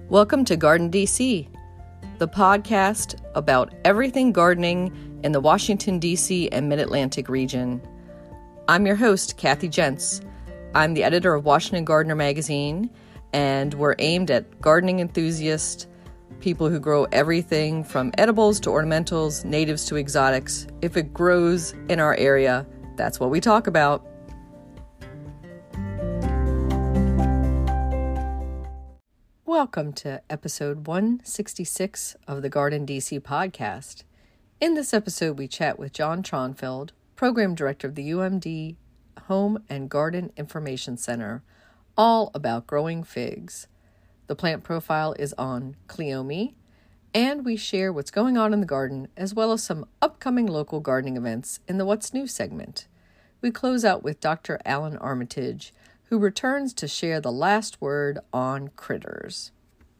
Welcome to Garden DC, the podcast about everything gardening in the Washington, D.C. and Mid-Atlantic region. I'm your host, Kathy Jentz. I'm the editor of Washington Gardener magazine, and we're aimed at gardening enthusiasts, people who grow everything from edibles to ornamentals, natives to exotics. If it grows in our area, that's what we talk about. Welcome to episode 166 of the Garden DC podcast. In this episode, we chat with John Tronfeld, Program Director of the UMD Home and Garden Information Center, all about growing figs. The plant profile is on Cleome, and we share what's going on in the garden, as well as some upcoming local gardening events in the What's New segment. We close out with Dr. Alan Armitage, who returns to share the last word on critters.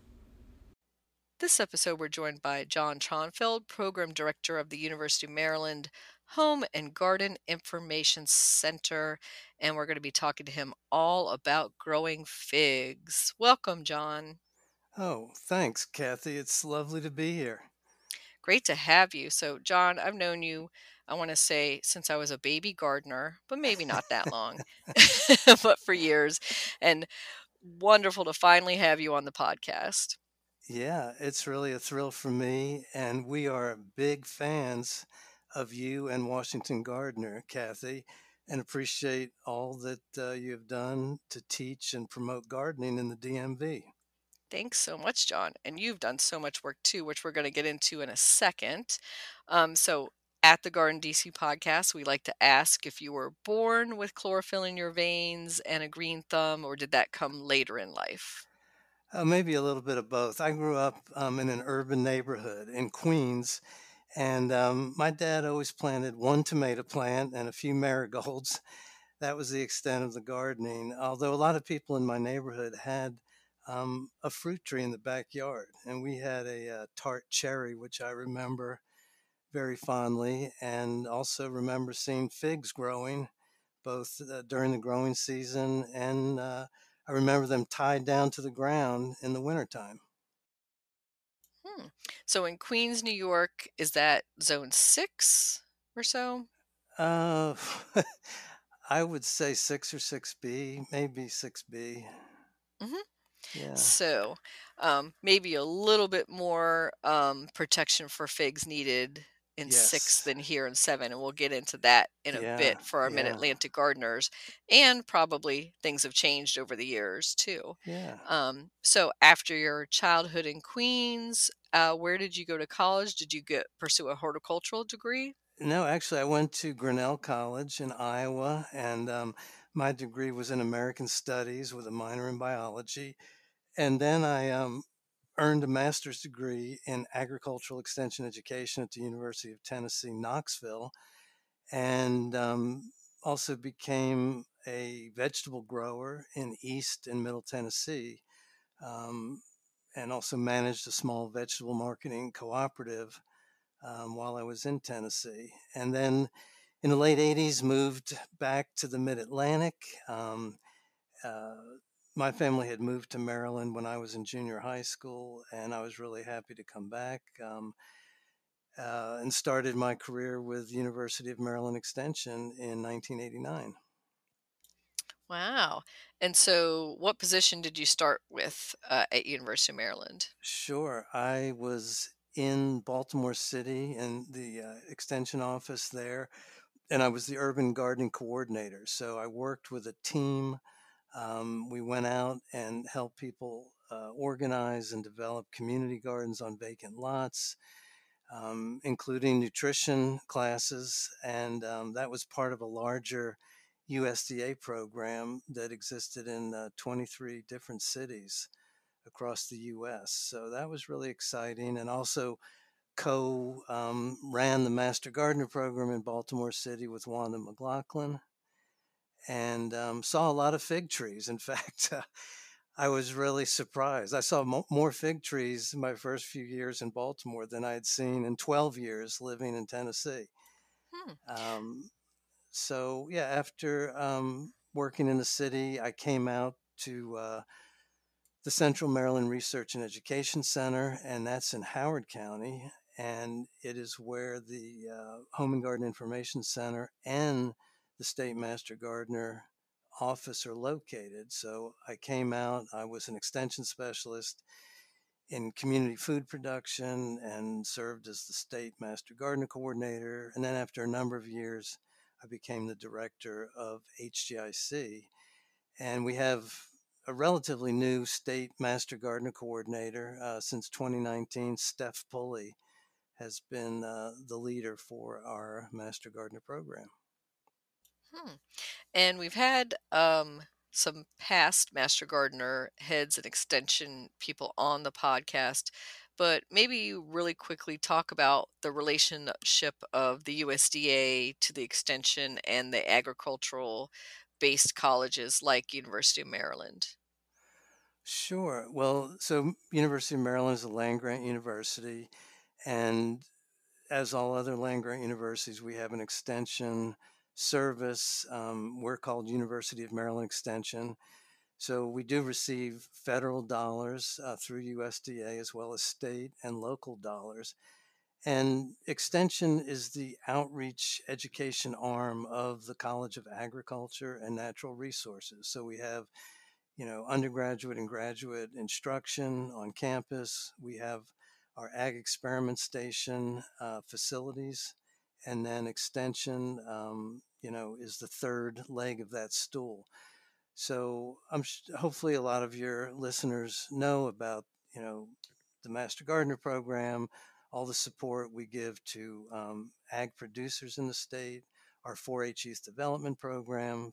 This episode, we're joined by John Tronfeld, Program Director of the University of Maryland Home and Garden Information Center, and we're going to be talking to him all about growing figs. Welcome, John. Oh, thanks, Kathy. It's lovely to be here. Great to have you. So, John, I've known you, I want to say, since I was a baby gardener, but maybe not that long, but for years. And wonderful to finally have you on the podcast. Yeah, it's really a thrill for me, and we are big fans of you and Washington Gardener, Kathy, and appreciate all that you have done to teach and promote gardening in the DMV. Thanks so much, John. And you've done so much work too, which we're going to get into in a second. So, at the Garden DC podcast, we like to ask if you were born with chlorophyll in your veins and a green thumb, or did that come later in life? Maybe a little bit of both. I grew up in an urban neighborhood in Queens, and my dad always planted one tomato plant and a few marigolds. That was the extent of the gardening. Although a lot of people in my neighborhood had a fruit tree in the backyard, and we had a tart cherry, which I remember very fondly, and also remember seeing figs growing both during the growing season, and I remember them tied down to the ground in the wintertime. So, in Queens, New York, is that zone 6 or so? Uh, I would say 6 or 6B, maybe 6B. hmm Yeah. So, maybe a little bit more protection for figs needed in 6 Yes. than here in 7, and we'll get into that in a Yeah. bit for our Yeah. Mid-Atlantic gardeners, and probably things have changed over the years too. Yeah. So after your childhood in Queens, where did you go to college? Did you pursue a horticultural degree? No, actually, I went to Grinnell College in Iowa, and my degree was in American Studies with a minor in biology. And then I earned a master's degree in agricultural extension education at the University of Tennessee, Knoxville, and also became a vegetable grower in East and Middle Tennessee, um, and also managed a small vegetable marketing cooperative while I was in Tennessee. And then in the late 80s, moved back to the Mid Atlantic. Uh, my family had moved to Maryland when I was in junior high school, and I was really happy to come back and started my career with University of Maryland Extension in 1989. Wow. And so what position did you start with at University of Maryland? Sure. I was in Baltimore City in the extension office there, and I was the urban gardening coordinator. So I worked with a team. We went out and helped people organize and develop community gardens on vacant lots, including nutrition classes. And that was part of a larger USDA program that existed in 23 different cities across the US. So that was really exciting. And also co ran the Master Gardener program in Baltimore City with Wanda McLaughlin, and saw a lot of fig trees. In fact, I was really surprised. I saw more fig trees in my first few years in Baltimore than I had seen in 12 years living in Tennessee. Hmm. Um, so, yeah, after working in the city, I came out to the Central Maryland Research and Education Center, and that's in Howard County. And it is where the Home and Garden Information Center and the State Master Gardener office are located. So I came out, I was an extension specialist in community food production and served as the state master gardener coordinator. And then after a number of years, I became the director of HGIC. And we have a relatively new state master gardener coordinator since 2019. Steph Pulley has been the leader for our master gardener program. Hmm. And we've had some past Master Gardener heads and extension people on the podcast, but maybe you really quickly talk about the relationship of the USDA to the extension and the agricultural based colleges like University of Maryland. Sure. Well, so University of Maryland is a land grant university, and as all other land grant universities, we have an extension service. We're called University of Maryland Extension. So we do receive federal dollars through USDA as well as state and local dollars. And Extension is the outreach education arm of the College of Agriculture and Natural Resources. So we have, undergraduate and graduate instruction on campus. We have our Ag Experiment Station facilities, and then Extension, is the third leg of that stool. So hopefully a lot of your listeners know about, the Master Gardener program, all the support we give to ag producers in the state, our 4-H youth development program,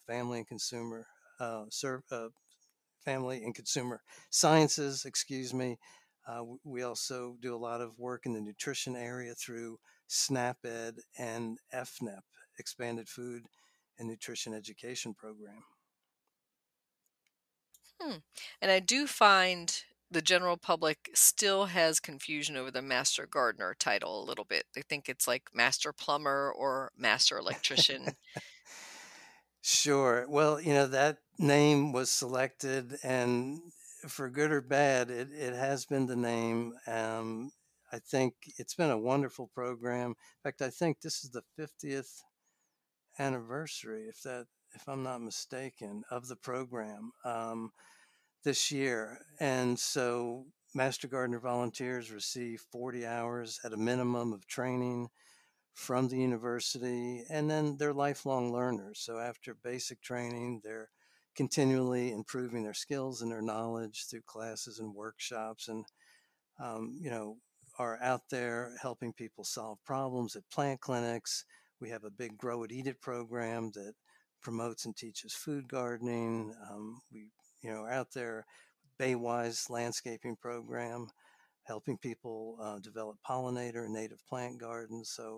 serve, family and consumer sciences, excuse me. We also do a lot of work in the nutrition area through SNAP-Ed and FNEP, Expanded Food and Nutrition Education Program. And I do find the general public still has confusion over the Master Gardener title a little bit. They think it's like Master Plumber or Master Electrician. Sure. Well, that name was selected, and for good or bad, it has been the name. I think it's been a wonderful program. In fact, I think this is the 50th anniversary, if I'm not mistaken, of the program this year. And so Master Gardener volunteers receive 40 hours at a minimum of training from the university, and then they're lifelong learners. So after basic training, they're continually improving their skills and their knowledge through classes and workshops, and um, you know are out there helping people solve problems at plant clinics. We have a big Grow It Eat It program that promotes and teaches food gardening. We are out there, Baywise landscaping program, helping people develop pollinator and native plant gardens. So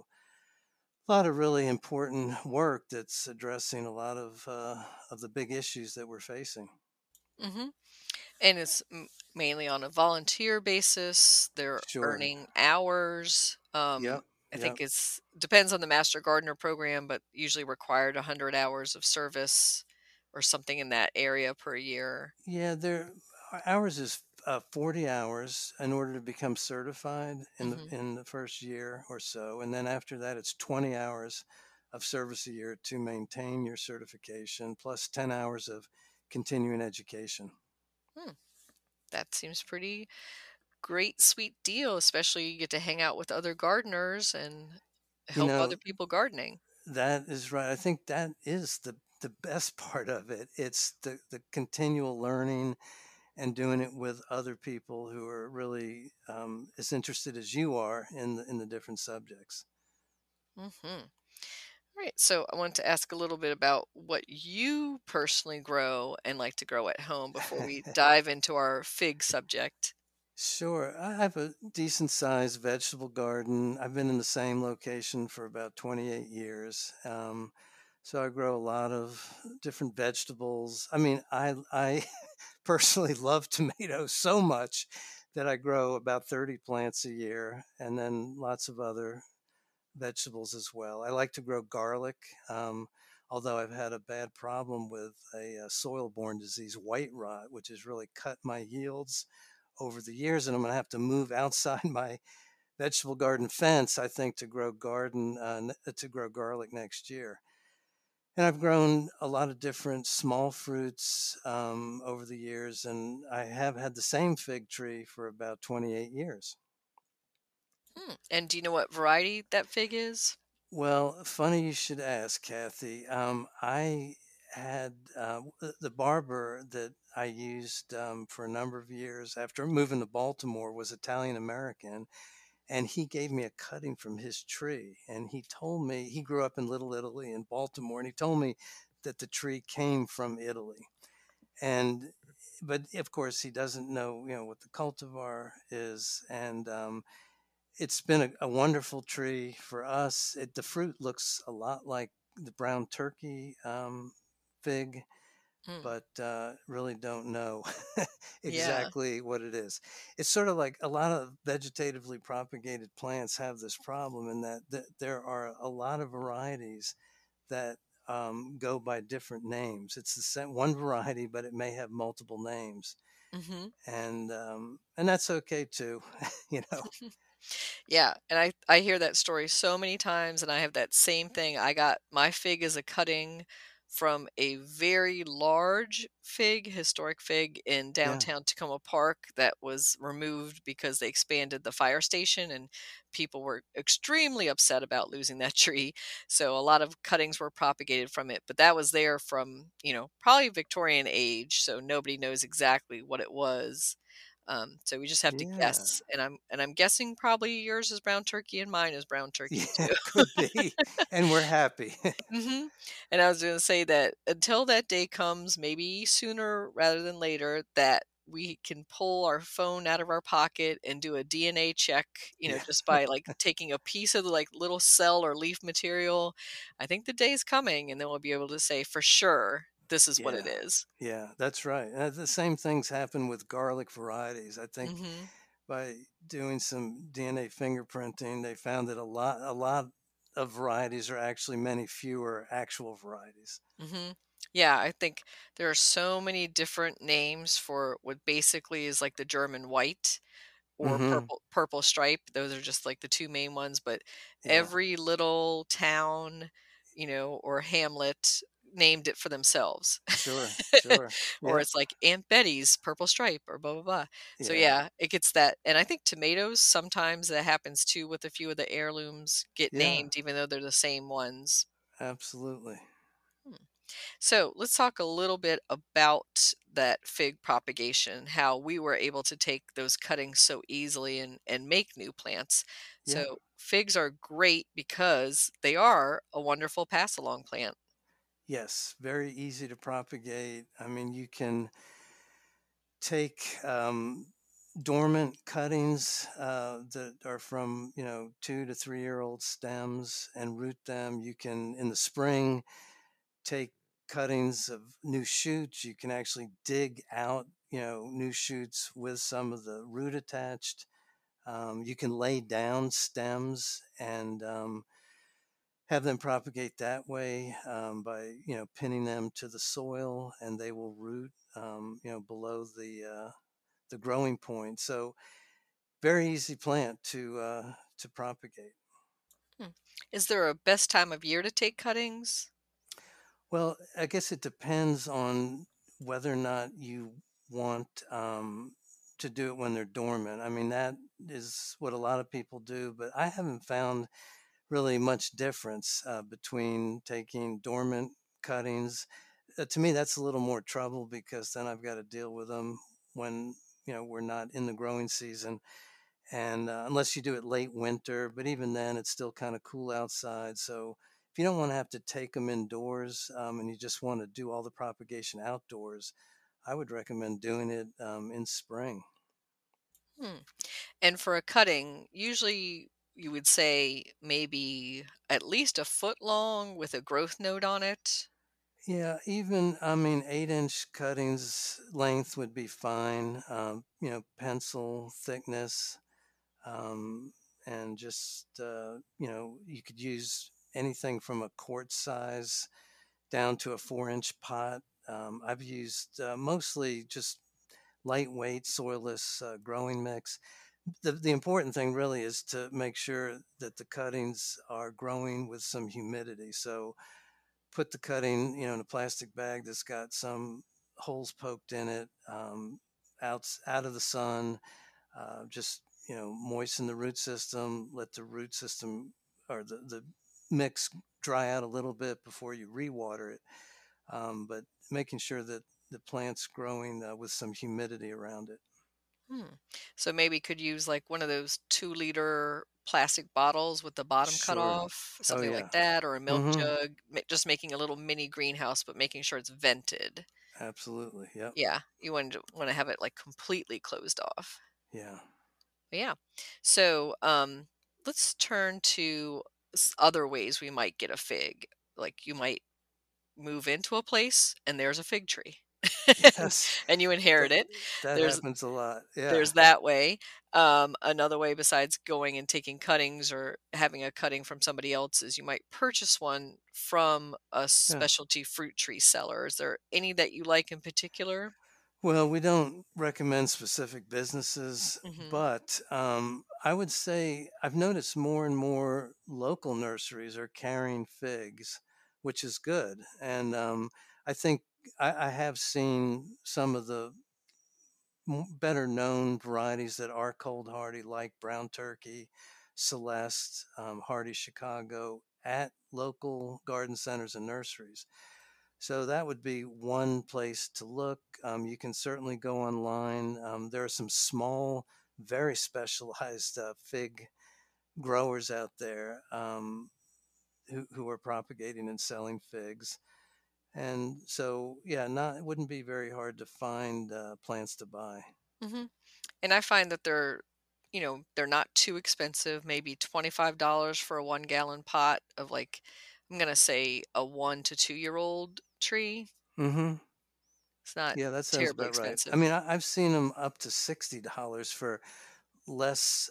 a lot of really important work that's addressing a lot of the big issues that we're facing. hmm And it's mainly on a volunteer basis. They're Sure. earning hours. Yep. I Yep. think it's depends on the Master Gardener program, but usually required 100 hours of service or something in that area per year. Yeah. Ours is 40 hours in order to become certified in the hmm in the first year or so, and then after that, it's 20 hours of service a year to maintain your certification, plus 10 hours of continuing education. Hmm. That seems pretty great, sweet deal, especially you get to hang out with other gardeners and You help know, other people gardening. That is right. I think that is the best part of it. It's the continual learning and doing it with other people who are really as interested as you are in the different subjects. hmm Right. So I wanted to ask a little bit about what you personally grow and like to grow at home before we dive into our fig subject. Sure. I have a decent sized vegetable garden. I've been in the same location for about 28 years. So I grow a lot of different vegetables. I mean, I personally love tomatoes so much that I grow about 30 plants a year, and then lots of other vegetables as well. I like to grow garlic. although I've had a bad problem with a soil-borne disease, white rot, which has really cut my yields over the years, and I'm going to have to move outside my vegetable garden fence, I think, to grow garlic next year. And I've grown a lot of different small fruits over the years, and I have had the same fig tree for about 28 years. And do you know what variety that fig is? Well, funny you should ask, Kathy. I had the barber that I used for a number of years after moving to Baltimore was Italian American, and he gave me a cutting from his tree. And he told me he grew up in Little Italy in Baltimore, and he told me that the tree came from Italy. And but of course he doesn't know, what the cultivar is, and it's been a wonderful tree for us. The fruit looks a lot like the brown turkey fig, Mm, but really don't know yeah. exactly what it is. It's sort of like a lot of vegetatively propagated plants have this problem in that there are a lot of varieties that go by different names. It's the same one variety, but it may have multiple names, Hmm. and that's okay too. you know. Yeah, and I hear that story so many times, and I have that same thing. I got my fig is a cutting from a very large fig, historic fig in Yeah, downtown Tacoma Park that was removed because they expanded the fire station, and people were extremely upset about losing that tree. So a lot of cuttings were propagated from it, but that was there from, probably Victorian age, so nobody knows exactly what it was. So we just have to yeah, guess, and I'm guessing probably yours is brown turkey and mine is brown turkey yeah. too. Could be, and we're happy. Hmm. And I was going to say that until that day comes, maybe sooner rather than later, that we can pull our phone out of our pocket and do a DNA check, Yeah, just by like taking a piece of the like little cell or leaf material. I think the day is coming, and then we'll be able to say for sure this is what it yeah, is. yeah. That's right. The same things happen with garlic varieties. I think Hmm. by doing some DNA fingerprinting, they found that a lot of varieties are actually many fewer actual varieties. Hmm. Yeah, I think there are so many different names for what basically is like the German white or Mm-hmm. purple stripe. Those are just like the two main ones, but Yeah. every little town, or hamlet named it for themselves. Sure. Sure. Or Yep. it's like Aunt Betty's purple stripe or blah blah blah. So Yeah. yeah, it gets that. And I think tomatoes sometimes that happens too with a few of the heirlooms get Yeah. named even though they're the same ones. Absolutely. Hmm. So let's talk a little bit about that fig propagation, how we were able to take those cuttings so easily and make new plants. Yeah. So figs are great because they are a wonderful pass along plant. Yes. Very easy to propagate. I mean, you can take dormant cuttings that are from 2 to 3 year old stems and root them. You can in the spring take cuttings of new shoots. You can actually dig out new shoots with some of the root attached. You can lay down stems and have them propagate that way by pinning them to the soil, and they will root below the growing point. So very easy plant to propagate. Hmm. Is there a best time of year to take cuttings? Well, I guess it depends on whether or not you want to do it when they're dormant. I mean, that is what a lot of people do, but I haven't found really much difference between taking dormant cuttings. To me, that's a little more trouble because then I've got to deal with them when we're not in the growing season, and unless you do it late winter, but even then it's still kind of cool outside. So if you don't want to have to take them indoors and you just want to do all the propagation outdoors, I would recommend doing it in spring. Hmm. And for a cutting, usually you would say maybe at least a foot long with a growth node on it. Yeah, even I mean 8-inch cuttings length would be fine. Pencil thickness, um, and just you could use anything from a quart size down to a 4-inch pot. I've used mostly just lightweight, soilless growing mix. The important thing really is to make sure that the cuttings are growing with some humidity. So put the cutting, in a plastic bag that's got some holes poked in it, out of the sun. Just moisten the root system. Let the root system or the mix dry out a little bit before you rewater it. But making sure that the plant's growing with some humidity around it. Hmm. So maybe could use like one of those 2-liter plastic bottles with the bottom cut Sure. off, Oh something like yeah. that, or a milk Mm-hmm. jug, just making a little mini greenhouse, but making sure it's vented. Absolutely. Yep. Yeah, you want to have it like completely closed off. Yeah. But yeah. So let's turn to other ways we might get a fig. Like you might move into a place and there's a fig tree. and, Yes. and you inherit That it. that There's happens a lot. Yeah. there's that way. Another way besides going and taking cuttings or having a cutting from somebody else is you might purchase one from a Yeah. specialty fruit tree seller. Is there any that you like in particular? Well, we don't recommend specific businesses, Hmm. but I would say I've noticed more and more local nurseries are carrying figs, which is good. And I think I have seen some of the better known varieties that are cold hardy, like Brown Turkey, Celeste, Hardy Chicago, at local garden centers and nurseries. So that would be one place to look. You can certainly go online. There are some small, very specialized fig growers out there who are propagating and selling figs. And so, yeah, it wouldn't be very hard to find plants to buy. Hmm. And I find that they're not too expensive, maybe $25 for a 1 gallon pot of like, I'm going to say a 1 to 2 year old tree. Hmm. It's not Yeah, that sounds terribly about right. I expensive. mean, I've seen them up to $60 for less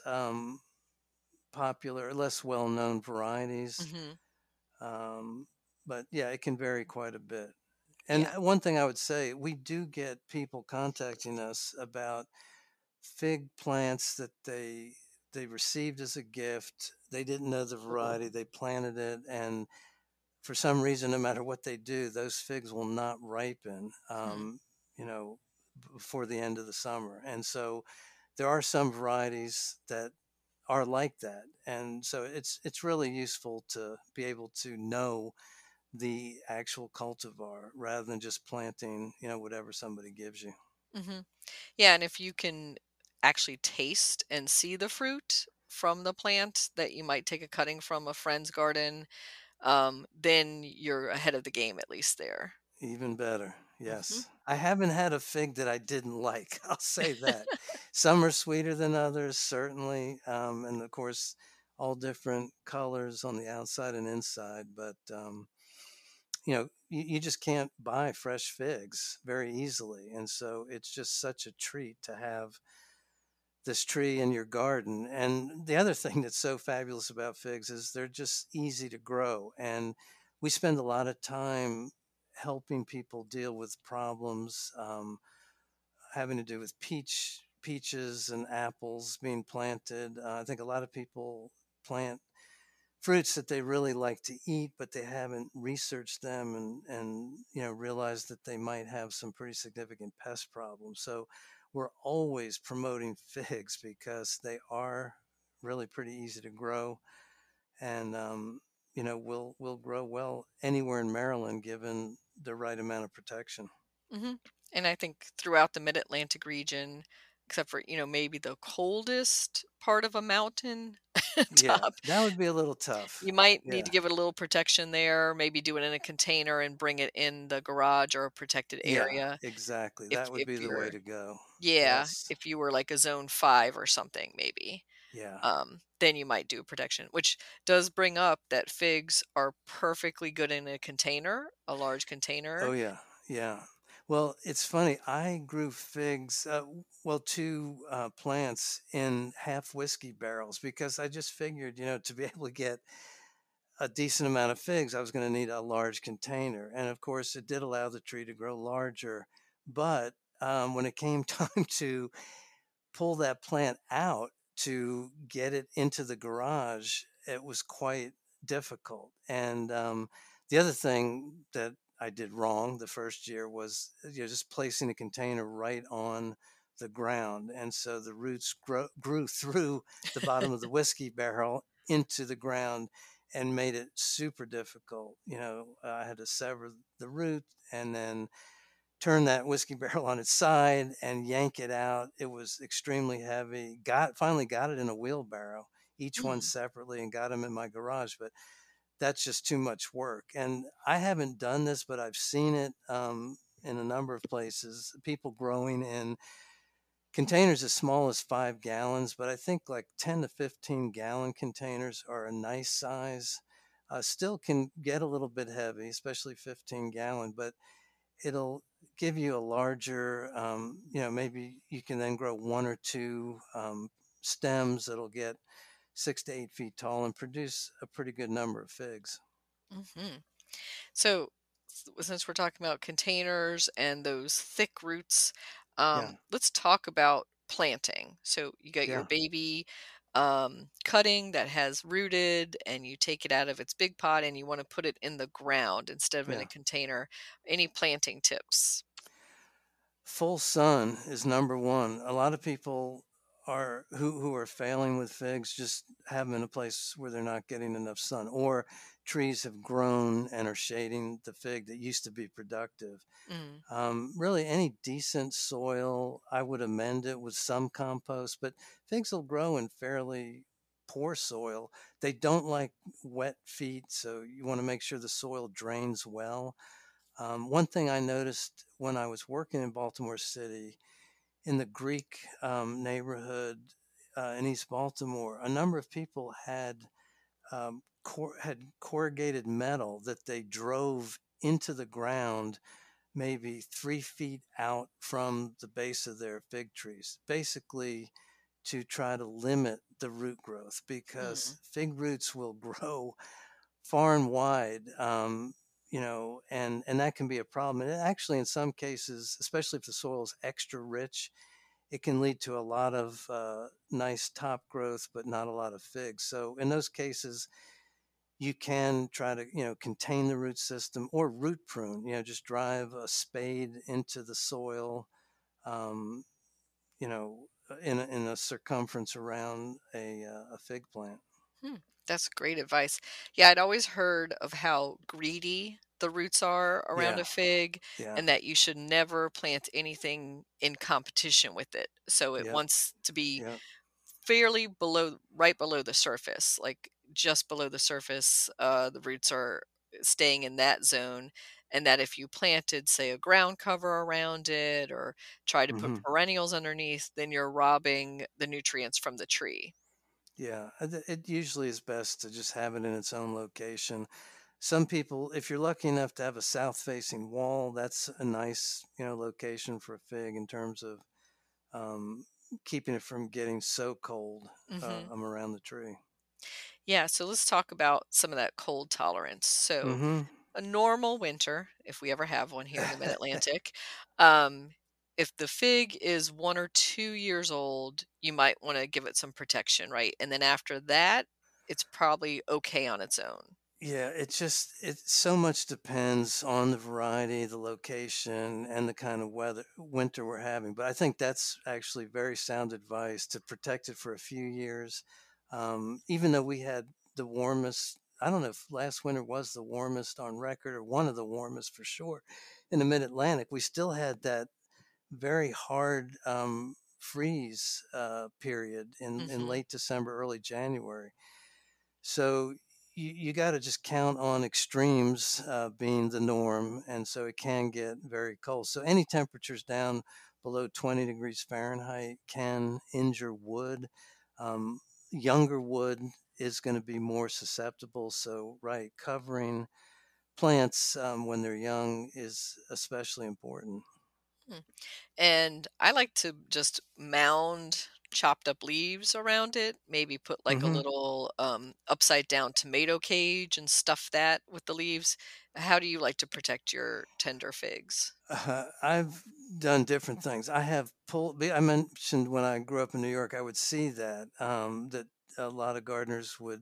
popular, less well known varieties. Hmm. Um, but yeah, it can vary quite a bit. And Yeah. one thing I would say, we do get people contacting us about fig plants that they received as a gift. They didn't know the variety, they planted it, and for some reason, no matter what they do, those figs will not ripen. Hmm. You know, before the end of the summer. And so there are some varieties that are like that, and so it's really useful to be able to know the actual cultivar rather than just planting, whatever somebody gives you. Hmm. Yeah. And if you can actually taste and see the fruit from the plant that you might take a cutting from a friend's garden, then you're ahead of the game, at least there. Even better. Hmm. Yes. I haven't had a fig that I didn't like. I'll say that. Some are sweeter than others, certainly. And of course, all different colors on the outside and inside. But, you just can't buy fresh figs very easily. And so it's just such a treat to have this tree in your garden. And the other thing that's so fabulous about figs is they're just easy to grow. And we spend a lot of time helping people deal with problems having to do with peaches and apples being planted. I think a lot of people plant fruits that they really like to eat, but they haven't researched them and realized that they might have some pretty significant pest problems. So we're always promoting figs because they are really pretty easy to grow, and will grow well anywhere in Maryland given the right amount of protection. Hmm. And I think throughout the mid-Atlantic region, except for, maybe the coldest part of a mountain Yeah, top, that would be a little tough. you might need Yeah, to give it a little protection there, maybe do it in a container and bring it in the garage or a protected yeah, area. exactly. If That would if be the way you're to go. Yeah, Yes. if you were like a zone 5 or something maybe, Yeah. then you might do protection, which does bring up that figs are perfectly good in a container, a large Oh container. yeah, yeah. Well, it's funny. I grew figs, well, two plants in half whiskey barrels because I just figured, to be able to get a decent amount of figs, I was going to need a large container. And of course, it did allow the tree to grow larger. But when it came time to pull that plant out to get it into the garage, it was quite difficult. And the other thing that I did wrong the first year was, just placing a container right on the ground. And so the roots grew through the bottom of the whiskey barrel into the ground and made it super difficult. I had to sever the root and then turn that whiskey barrel on its side and yank it out. It was extremely heavy. Finally got it in a wheelbarrow, each one Mm. separately, and got them in my garage. But that's just too much work. And I haven't done this, but I've seen it in a number of places. People growing in containers as small as 5 gallons, but I think like 10 to 15 gallon containers are a nice size. Still can get a little bit heavy, especially 15 gallon, but it'll give you a larger, maybe you can then grow one or two stems that'll get 6 to 8 feet tall and produce a pretty good number of figs. Hmm. So, since we're talking about containers and those thick roots, Yeah, let's talk about planting. So, you got your yeah, baby cutting that has rooted, and you take it out of its big pot and you want to put it in the ground instead of in a yeah. container. Any planting tips? Full sun is number one. A lot of people who are failing with figs just have them in a place where they're not getting enough sun, or trees have grown and are shading the fig that used to be productive. Mm, Really, any decent soil, I would amend it with some compost, but figs will grow in fairly poor soil. They don't like wet feet, so you want to make sure the soil drains well. One thing I noticed when I was working in Baltimore City, in the Greek neighborhood in East Baltimore, a number of people had corrugated metal that they drove into the ground maybe 3 feet out from the base of their fig trees, basically to try to limit the root growth, because mm, fig roots will grow far and wide, and that can be a problem. And actually, in some cases, especially if the soil is extra rich, it can lead to a lot of nice top growth, but not a lot of figs. So in those cases, you can try to contain the root system or root prune. Just drive a spade into the soil, um, in a circumference around a fig plant. hmm. That's great advice. Yeah, I'd always heard of how greedy the roots are around Yeah, a fig yeah, and that you should never plant anything in competition with it. So it yeah, wants to be yeah. fairly below, right below the surface, like just below the surface. The roots are staying in that zone. And that if you planted, say, a ground cover around it or try to put Hmm. perennials underneath, then you're robbing the nutrients from the tree. Yeah, it usually is best to just have it in its own location. Some people, if you're lucky enough to have a south-facing wall, that's a nice, location for a fig in terms of um, keeping it from getting so cold Hmm. around the tree. Yeah, so let's talk about some of that cold tolerance. So, Hmm. a normal winter, if we ever have one here in the Mid Atlantic, um, if the fig is 1 or 2 years old, you might want to give it some protection, right? And then after that, it's probably okay on its own. Yeah, it so much depends on the variety, the location, and the kind of winter we're having. But I think that's actually very sound advice to protect it for a few years. Even though we had the warmest, I don't know if last winter was the warmest on record or one of the warmest for sure in the Mid Atlantic, we still had that very hard freeze period in Hmm. late December, early January. So you got to just count on extremes being the norm, and so it can get very cold. So any temperatures down below 20 degrees Fahrenheit can injure wood. Um, Younger wood is going to be more susceptible. So right, covering plants when they're young is especially important. And I like to just mound chopped up leaves around it, maybe put like a Hmm. little upside down tomato cage and stuff that with the leaves. How do you like to protect your tender figs? I've done different things. I have pulled. I mentioned when I grew up in New York, I would see that a lot of gardeners would.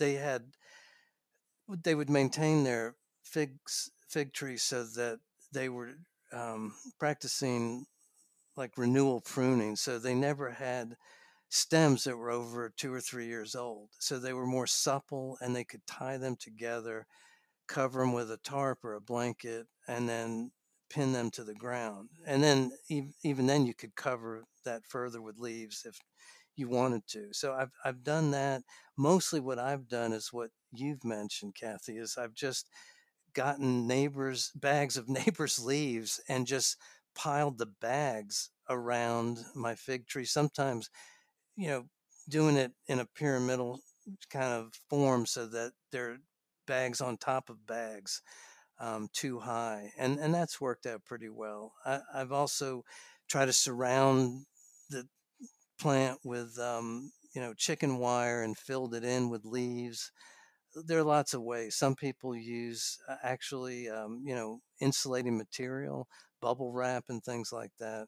They would maintain their fig trees so that they were practicing like renewal pruning. So they never had stems that were over 2 or 3 years old. So they were more supple and they could tie them together, cover them with a tarp or a blanket, and then pin them to the ground. And then even then you could cover that further with leaves if you wanted to. So I've done that. Mostly what I've done is what you've mentioned, Kathy, is I've just gotten neighbors bags of neighbors' leaves and just piled the bags around my fig tree. Sometimes, you know, doing it in a pyramidal kind of form so that they're bags on top of bags, too high, and that's worked out pretty well. I've also tried to surround the plant with chicken wire and filled it in with leaves. There are lots of ways. Some people use actually insulating material, bubble wrap, and things like that.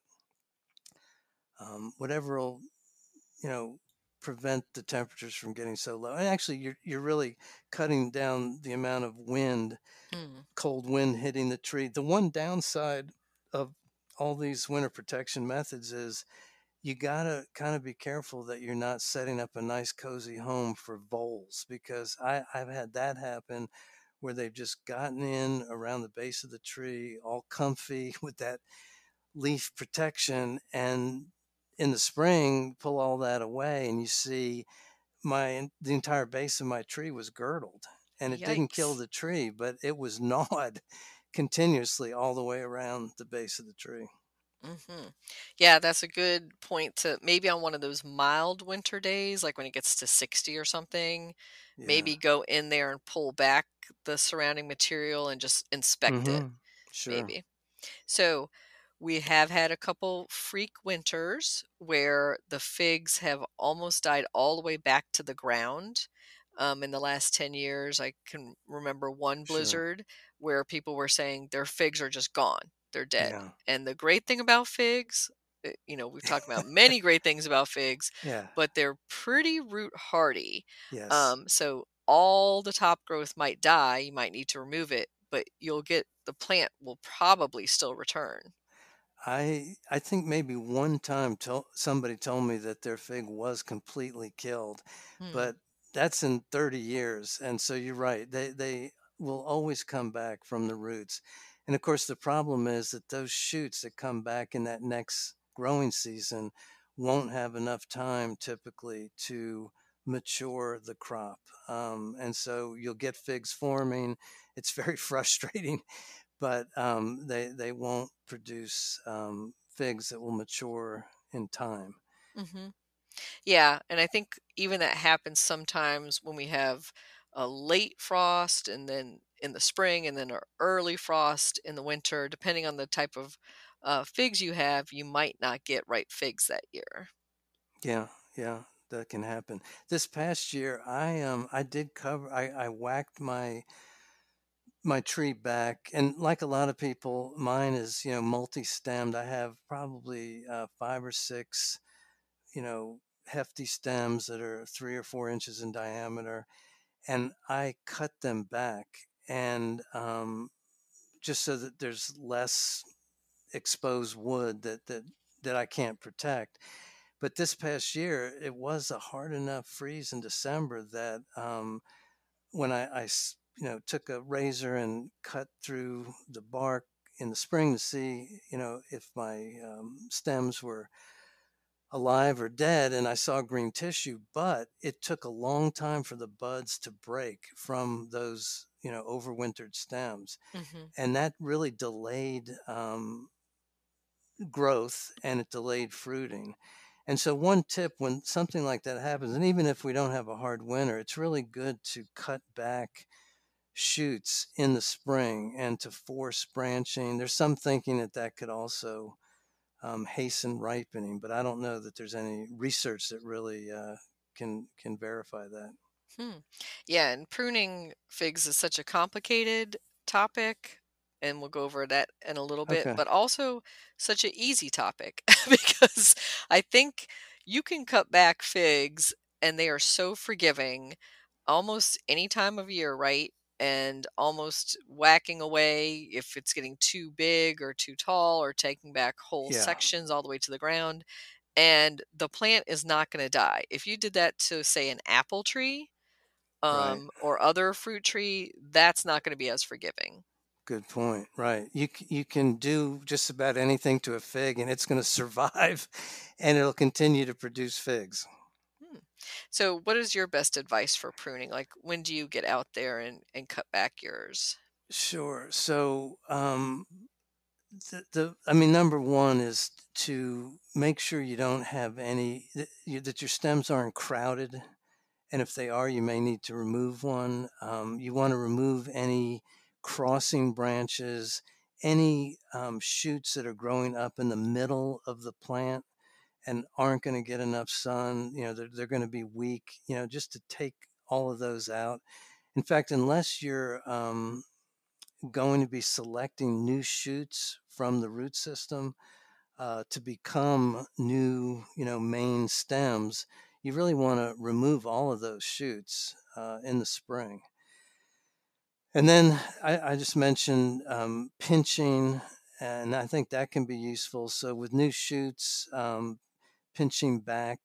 Whatever will you know prevent the temperatures from getting so low. And actually, you're really cutting down the amount of wind, Mm, cold wind hitting the tree. The one downside of all these winter protection methods is you gotta kind of be careful that you're not setting up a nice cozy home for voles, because I've had that happen where they've just gotten in around the base of the tree all comfy with that leaf protection, and in the spring pull all that away and you see the entire base of my tree was girdled, and it didn't kill yikes. the tree, but it was gnawed continuously all the way around the base of the tree. Hmm. Yeah, that's a good point to maybe on one of those mild winter days, like when it gets to 60 or something, Yeah. maybe go in there and pull back the surrounding material and just inspect it, Mm-hmm. Sure. maybe. So we have had a couple freak winters where the figs have almost died all the way back to the ground. In the last 10 years, I can remember one Sure. blizzard where people were saying their figs are just gone, they're dead. Yeah. And the great thing about figs, we've talked about many great things about figs, Yeah. but they're pretty root hardy. Yes. So all the top growth might die, you might need to remove it, but the plant will probably still return. I think maybe one time somebody told me that their fig was completely killed, Hmm. but that's in 30 years. And so you're right. They will always come back from the roots. And of course the problem is that those shoots that come back in that next growing season won't have enough time typically to mature the crop. And so you'll get figs forming. It's very frustrating, but they won't produce figs that will mature in time. Hmm. Yeah, and I think even that happens sometimes when we have a late frost and then in the spring and then an early frost in the winter. Depending on the type of figs you have, you might not get ripe figs that year. Yeah, yeah, that can happen. This past year, I did cover. I whacked my tree back, and like a lot of people, mine is multi-stemmed. I have probably 5 or 6 hefty stems that are 3 or 4 inches in diameter, and I cut them back and just so that there's less exposed wood that I can't protect. But this past year, it was a hard enough freeze in December that when took a razor and cut through the bark in the spring to see if my stems were alive or dead, and I saw green tissue, but it took a long time for the buds to break from those overwintered stems, Hmm. and that really delayed growth, and it delayed fruiting. And so, one tip when something like that happens, and even if we don't have a hard winter, it's really good to cut back shoots in the spring and to force branching. There's some thinking that that could also hasten ripening, but I don't know that there's any research that really can verify that. Hmm. Yeah, and pruning figs is such a complicated topic, and we'll go over that in a little bit, Okay. but also such an easy topic because I think you can cut back figs and they are so forgiving almost any time of year, right? And almost whacking away if it's getting too big or too tall or taking back whole Yeah. sections all the way to the ground. And the plant is not going to die. If you did that to, say, an apple tree, Right. or other fruit tree, that's not gonna be as forgiving. Good point. Right. You can do just about anything to a fig, and it's going to survive, and it'll continue to produce figs. Hmm. So what is your best advice for pruning? Like, when do you get out there and cut back yours? Sure. So, I mean, number one is to make sure you don't have any that your stems aren't crowded, and if they are, you may need to remove one. You want to remove any crossing branches, any shoots that are growing up in the middle of the plant and aren't going to get enough sun. They're going to be weak. Just to take all of those out. In fact, unless you're going to be selecting new shoots from the root system to become new, main stems, you really want to remove all of those shoots in the spring. And then I just mentioned pinching, and I think that can be useful. So with new shoots, pinching back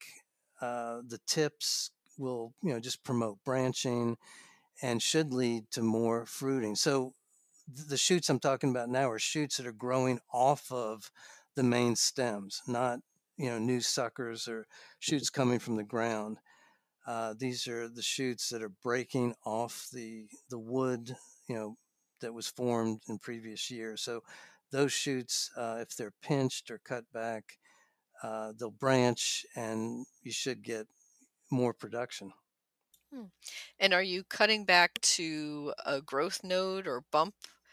the tips will, just promote branching and should lead to more fruiting. So the shoots I'm talking about now are shoots that are growing off of the main stems, not new suckers or shoots coming from the ground. These are the shoots that are breaking off the wood, you know, that was formed in previous years. So those shoots, if they're pinched or cut back, they'll branch, and you should get more production. Hmm. And are you cutting back to a growth node or bump,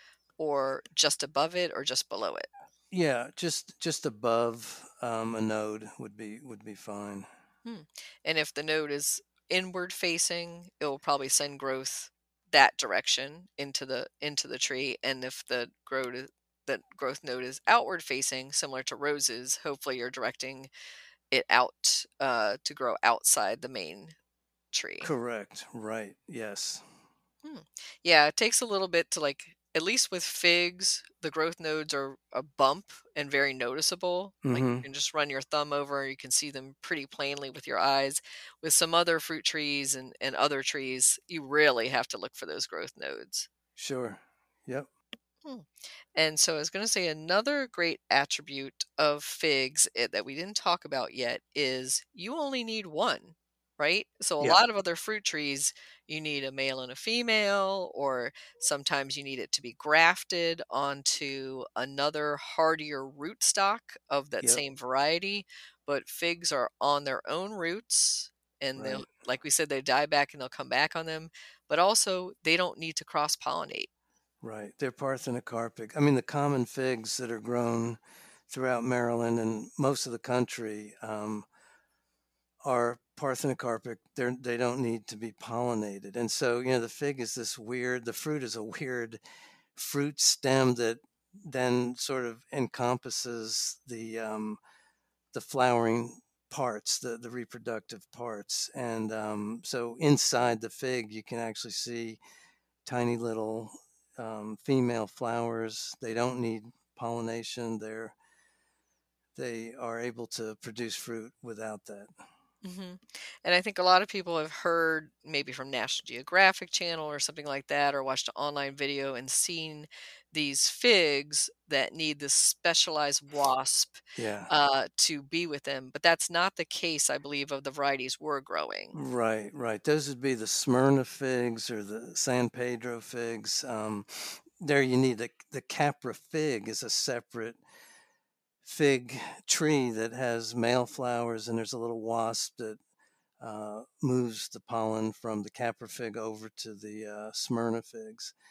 or just above it or just below it? Yeah, just above a node would be fine. Hmm. And if the node is inward facing, it will probably send growth that direction into the tree. And if the growth node is outward facing, similar to roses, hopefully you're directing it out to grow outside the main tree. Correct. Right. Yes. Hmm. Yeah, it takes a little bit to like, at least with figs, the growth nodes are a bump and very noticeable. Like you Mm-hmm. can just run your thumb over, you can see them pretty plainly with your eyes. With some other fruit trees and other trees, you really have to look for those growth nodes. Sure. Yep. Hmm. And so I was going to say another great attribute of figs that we didn't talk about yet is you only need one, right? So a Yeah. lot of other fruit trees, you need a male and a female, or sometimes you need it to be grafted onto another hardier rootstock of that Yep. same variety. But figs are on their own roots, and they'll, Right. like we said, they die back and they'll come back on them. But also, they don't need to cross pollinate. Right. They're parthenocarpic. I mean, the common figs that are grown throughout Maryland and most of the country are parthenocarpic. They don't need to be pollinated. And so, the fig is this weird, the fruit is a weird fruit stem that then sort of encompasses the flowering parts, the reproductive parts. And so inside the fig, you can actually see tiny little female flowers. They don't need pollination. They are able to produce fruit without that. Mhm. And I think a lot of people have heard maybe from National Geographic Channel or something like that, or watched an online video and seen these figs that need this specialized wasp Yeah. to be with them. But that's not the case, I believe, of the varieties we're growing. Right, right. Those would be the Smyrna figs or the San Pedro figs. There you need the Capra fig is a separate fig tree that has male flowers, and there's a little wasp that moves the pollen from the Capra fig over to the Smyrna figs.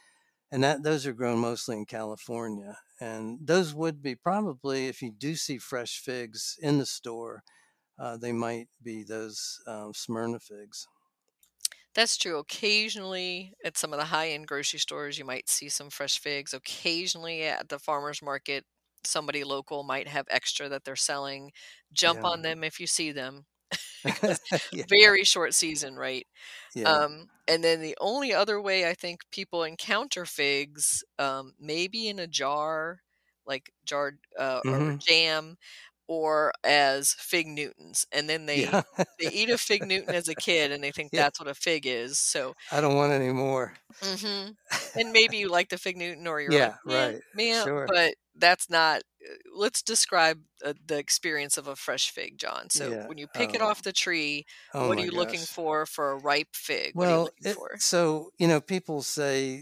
and those are grown mostly in California. And those would be probably, if you do see fresh figs in the store, they might be those Smyrna figs. That's true. Occasionally, at some of the high-end grocery stores, you might see some fresh figs. Occasionally, at the farmer's market, somebody local might have extra that they're selling. Jump Yeah. on them if you see them because Yeah. very short season, right? Yeah. And then the only other way I think people encounter figs, maybe in a jar, like jarred or Hmm. jam, or as fig Newtons, and then Yeah. they eat a fig Newton as a kid, and they think Yeah. that's what a fig is. So, I don't want any more. mhm. And maybe you like the fig Newton, or you're like, Yeah. yeah, Right. man, Sure. but that's not. Let's describe the experience of a fresh fig, John. So, Yeah. when you pick it Oh. off the tree, Oh what are my you looking gosh. for a ripe fig? What are you Well, looking for? so people say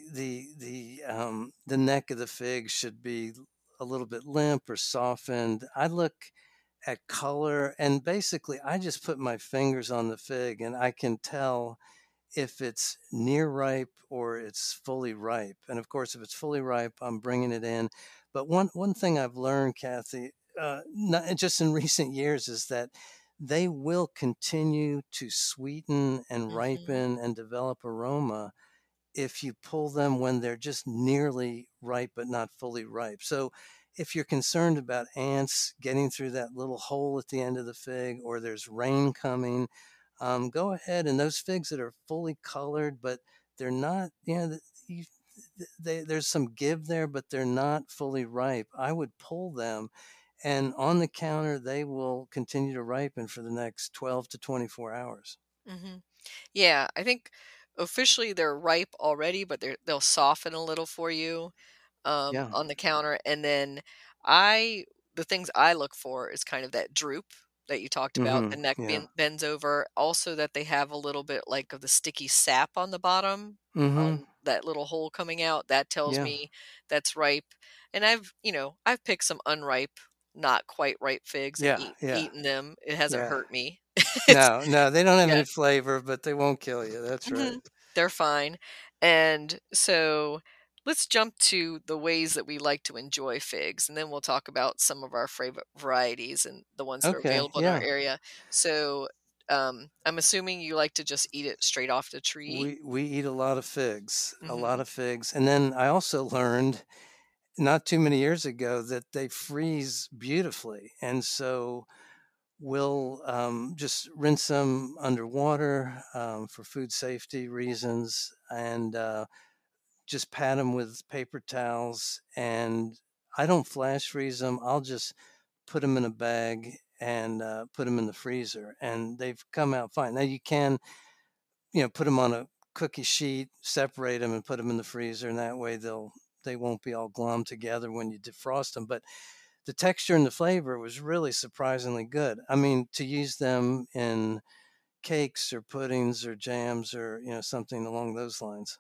the neck of the fig should be a little bit limp or softened. I look at color, and basically I just put my fingers on the fig and I can tell if it's near ripe or it's fully ripe. And of course, if it's fully ripe, I'm bringing it in. But one thing I've learned, Kathy, not just in recent years, is that they will continue to sweeten and Mhm. ripen and develop aroma if you pull them when they're just nearly ripe but not fully ripe. So if you're concerned about ants getting through that little hole at the end of the fig, or there's rain coming, go ahead. And those figs that are fully colored, but they're not, you, there's some give there, but they're not fully ripe, I would pull them. And on the counter, they will continue to ripen for the next 12 to 24 hours. Mhm. Yeah, I think officially they're ripe already, but they'll soften a little for you Yeah. on the counter. And then I the things I look for is kind of that droop that you talked about. Mm-hmm. The neck Yeah. bends over. Also, that they have a little bit like of the sticky sap on the bottom, Mm-hmm. on that little hole coming out. That tells Yeah. me that's ripe. And I've picked some unripe, not quite ripe figs and Yeah. Yeah. eaten them. It hasn't Yeah. hurt me. It's No, no, they don't have yeah. any flavor, but they won't kill you. That's right. Mhm. They're fine. And so let's jump to the ways that we like to enjoy figs, and then we'll talk about some of our favorite varieties and the ones that are Okay. available in our Yeah. area. So I'm assuming you like to just eat it straight off the tree. We eat a lot Hmm. of figs. And then I also learned not too many years ago that they freeze beautifully. And so we'll just rinse them underwater for food safety reasons, and just pat them with paper towels. And I don't flash freeze them. I'll just put them in a bag and put them in the freezer, and they've come out fine. Now you can, put them on a cookie sheet, separate them, and put them in the freezer, and that way they won't be all glommed together when you defrost them. But the texture and the flavor was really surprisingly good. I mean, to use them in cakes or puddings or jams or something along those lines.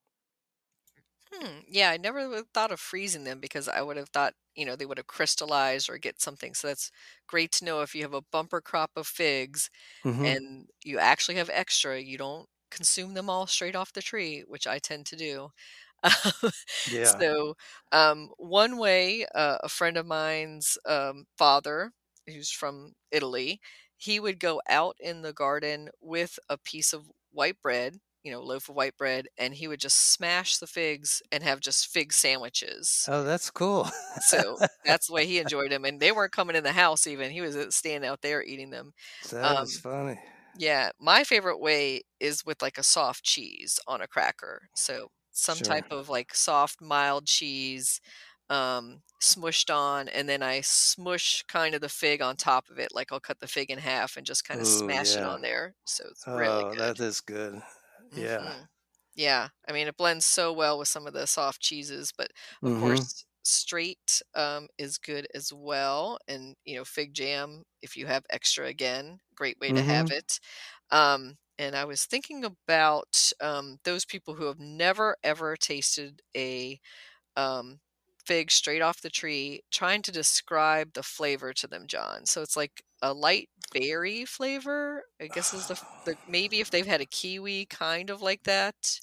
Yeah, I never would have thought of freezing them because I would have thought, they would have crystallized or get something. So that's great to know if you have a bumper crop of figs Hmm. and you actually have extra, you don't consume them all straight off the tree, which I tend to do. Yeah. So, one way, a friend of mine's father, who's from Italy, he would go out in the garden with a piece of white bread, loaf of white bread, and he would just smash the figs and have just fig sandwiches. Oh, that's cool. So that's the way he enjoyed them, and they weren't coming in the house even. He was standing out there eating them. That is Um, funny. yeah, my favorite way is with, like, a soft cheese on a cracker. So, some Sure. type of, like, soft, mild cheese, smushed on, and then I smush kind of the fig on top of it, like, I'll cut the fig in half and just kinda Oh, smash it yeah. on there, so it's really Oh, good. that is good. Yeah. Mhm. Yeah, I mean, it blends so well with some of the soft cheeses, but, of Hmm. course, straight, is good as well, and, fig jam, if you have extra, again, great way to have Hmm. it. And I was thinking about, those people who have never, ever tasted a, um, fig straight off the tree, trying to describe the flavor to them, John. So it's like a light berry flavor, I guess is the maybe if they've had a kiwi, kind of like that?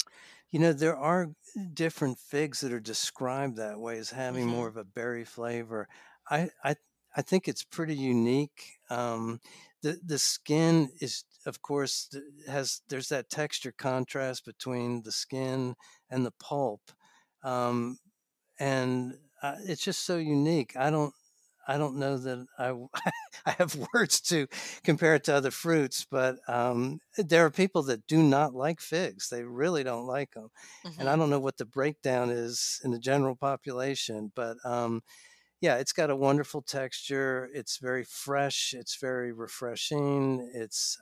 There are different figs that are described that way as having more Hmm. of a berry flavor. I I, I think it's pretty unique. The skin is, of course, has there's that texture contrast between the skin and the pulp, um, and it's just so unique. I don't know that I have words to compare it to other fruits, but there are people that do not like figs. They really don't like them. And I Hmm. don't know what the breakdown is in the general population, but yeah, it's got a wonderful texture. It's very fresh. It's very refreshing. It's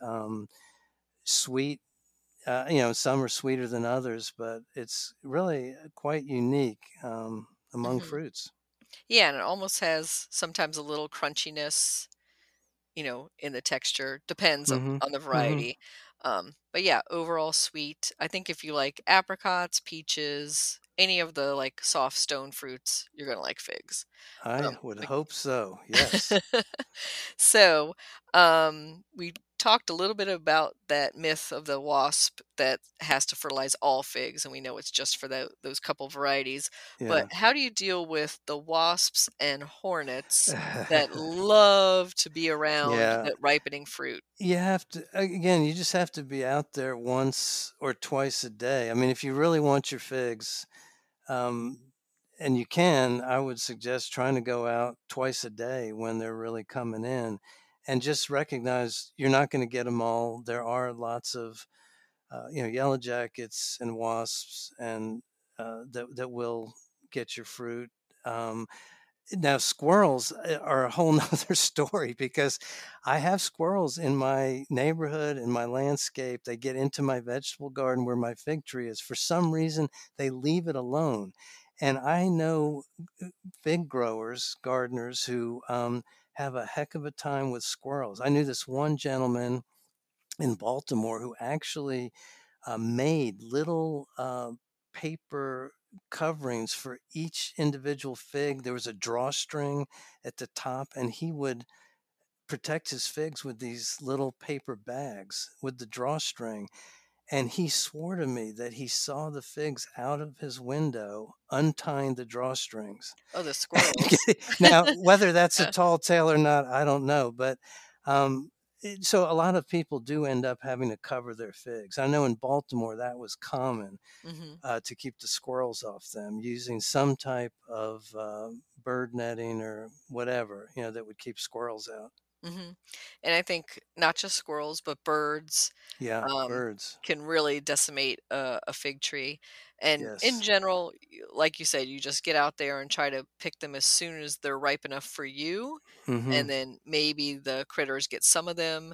sweet. Some are sweeter than others, but it's really quite unique among Hmm. fruits. Yeah, and it almost has sometimes a little crunchiness, in the texture. Depends Hmm. on the Hmm. variety. But yeah, overall sweet. I think if you like apricots, peaches, any of the like soft stone fruits, you're gonna like figs. I Um, would but hope so. Yes. So, we talked a little bit about that myth of the wasp that has to fertilize all figs, and we know it's just for those couple varieties. But Yeah. how do you deal with the wasps and hornets that love to be around Yeah. that ripening fruit? You have to, again, you just have to be out there once or twice a day. I mean, if you really want your figs, um, and you can, I would suggest trying to go out twice a day when they're really coming in, and just recognize you're not going to get them all. There are lots of, yellow jackets and wasps, and that will get your fruit. Um, Now, squirrels are a whole nother story because I have squirrels in my neighborhood, in my landscape. They get into my vegetable garden where my fig tree is. For some reason, they leave it alone. And I know fig growers, gardeners who have a heck of a time with squirrels. I knew this one gentleman in Baltimore who actually made little paper coverings for each individual fig. There was a drawstring at the top, and he would protect his figs with these little paper bags with the drawstring. And he swore to me that he saw the figs out of his window untying the drawstrings. Oh, the squirrels. Now, whether that's a Yeah. tall tale or not, I don't know. But um, so a lot of people do end up having to cover their figs. I know in Baltimore that was common Hmm. to keep the squirrels off them using some type of bird netting or whatever, that would keep squirrels out. Hmm. And I think not just squirrels, but birds Yeah, um, birds. can really decimate a fig tree. And in Yes. general, like you said, you just get out there and try to pick them as soon as they're ripe enough for you, Mm-hmm. and then maybe the critters get some of them.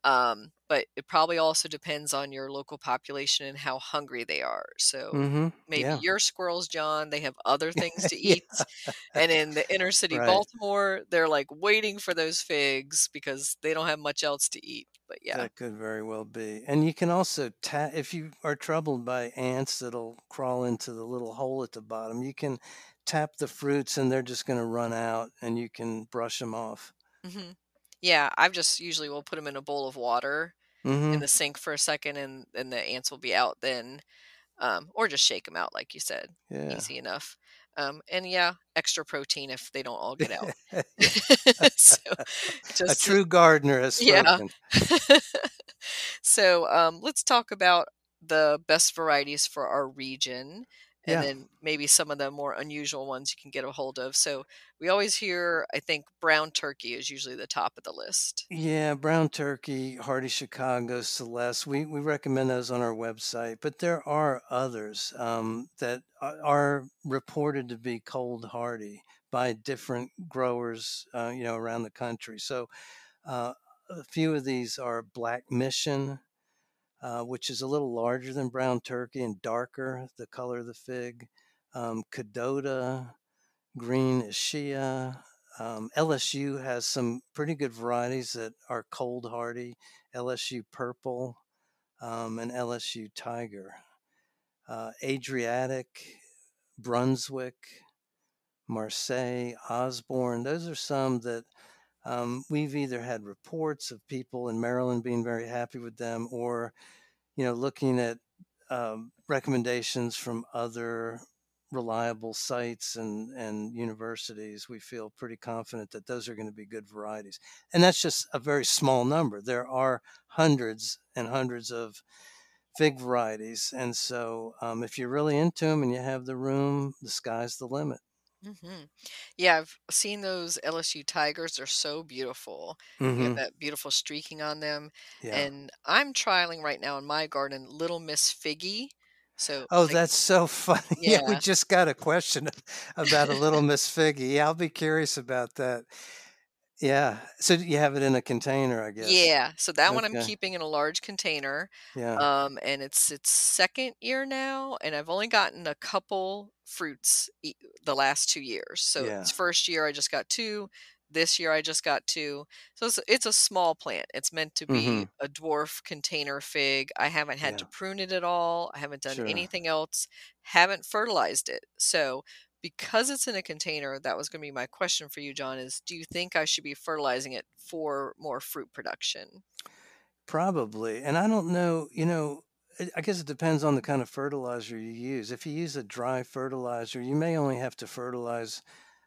But it probably also depends on your local population and how hungry they are. So Mm-hmm. maybe Yeah. your squirrels, John, they have other things to Yeah. eat. And in the inner city Right. Baltimore, they're like waiting for those figs because they don't have much else to eat. But yeah. That could very well be. And you can also tap, if you are troubled by ants that'll crawl into the little hole at the bottom, you can tap the fruits and they're just going to run out and you can brush them off. Hmm. Yeah, I've just usually will put them in a bowl of water in Mm-hmm. the sink for a second, and the ants will be out then, or just shake them out, like you said, Yeah. easy enough. And yeah, extra protein if they don't all get out. Yeah. So A just true gardener has yeah. spoken. So let's talk about the best varieties for our region, and Yeah. then maybe some of the more unusual ones you can get a hold of. So we always hear, I think, brown turkey is usually the top of the list. Yeah, brown turkey, hardy Chicago, Celeste. We recommend those on our website, but there are others that are reported to be cold hardy by different growers, around the country. So uh, a few of these are Black Mission, which is a little larger than brown turkey and darker, the color of the fig. Cadota, green Ishia. LSU has some pretty good varieties that are cold hardy. LSU Purple and LSU Tiger. Adriatic, Brunswick, Marseille, Osborne. Those are some that we've either had reports of people in Maryland being very happy with them, or looking at recommendations from other reliable sites and universities, we feel pretty confident that those are going to be good varieties. And that's just a very small number. There are hundreds and hundreds of fig varieties. And so if you're really into them and you have the room, the sky's the limit. Mm-hmm. Yeah, I've seen those LSU Tigers. They're so beautiful. You have Mm-hmm. that beautiful streaking on them. Yeah. And I'm trialing right now in my garden Little Miss Figgy. So, Oh, like, that's so funny. Yeah, we yeah, just got a question about a little Miss Figgy. Yeah, I'll be curious about that. Yeah. So you have it in a container, I guess. yeah. So that one I'm Okay. keeping in a large container. Yeah. And it's its second year now, and I've only gotten a couple fruits the last 2 years. So Yeah. its first year I just got two. This year I just got two. So it's a small plant. It's meant to Mm-hmm. be a dwarf container fig. I haven't had Yeah. to prune it at all. I haven't done Sure. anything else. Haven't fertilized it. So because it's in a container, that was going to be my question for you, John, is do you think I should be fertilizing it for more fruit production? Probably. And I don't know, I guess it depends on the kind of fertilizer you use. If you use a dry fertilizer, you may only have to fertilize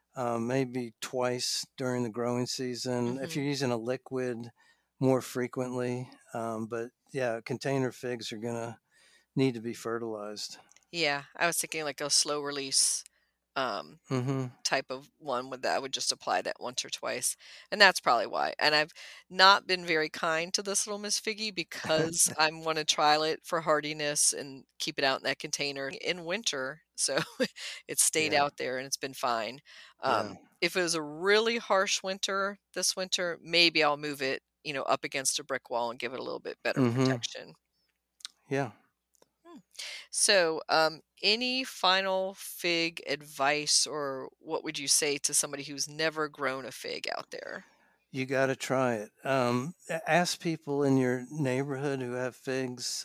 maybe twice during the growing season. If Hmm. you're using a liquid, more frequently. But yeah, container figs are going to need to be fertilized. Yeah, I was thinking like a slow release um, Mm-hmm. type of one with that. I would just apply that once or twice. And that's probably why. And I've not been very kind to this little Miss Figgy because I want to trial it for hardiness and keep it out in that container in winter. So it stayed Yeah. out there and it's been fine. Yeah. If it was a really harsh winter this winter, maybe I'll move it, up against a brick wall and give it a little bit better Mm-hmm. protection. Yeah. Hmm. So, any final fig advice, or what would you say to somebody who's never grown a fig out there? You got to try it. Ask people in your neighborhood who have figs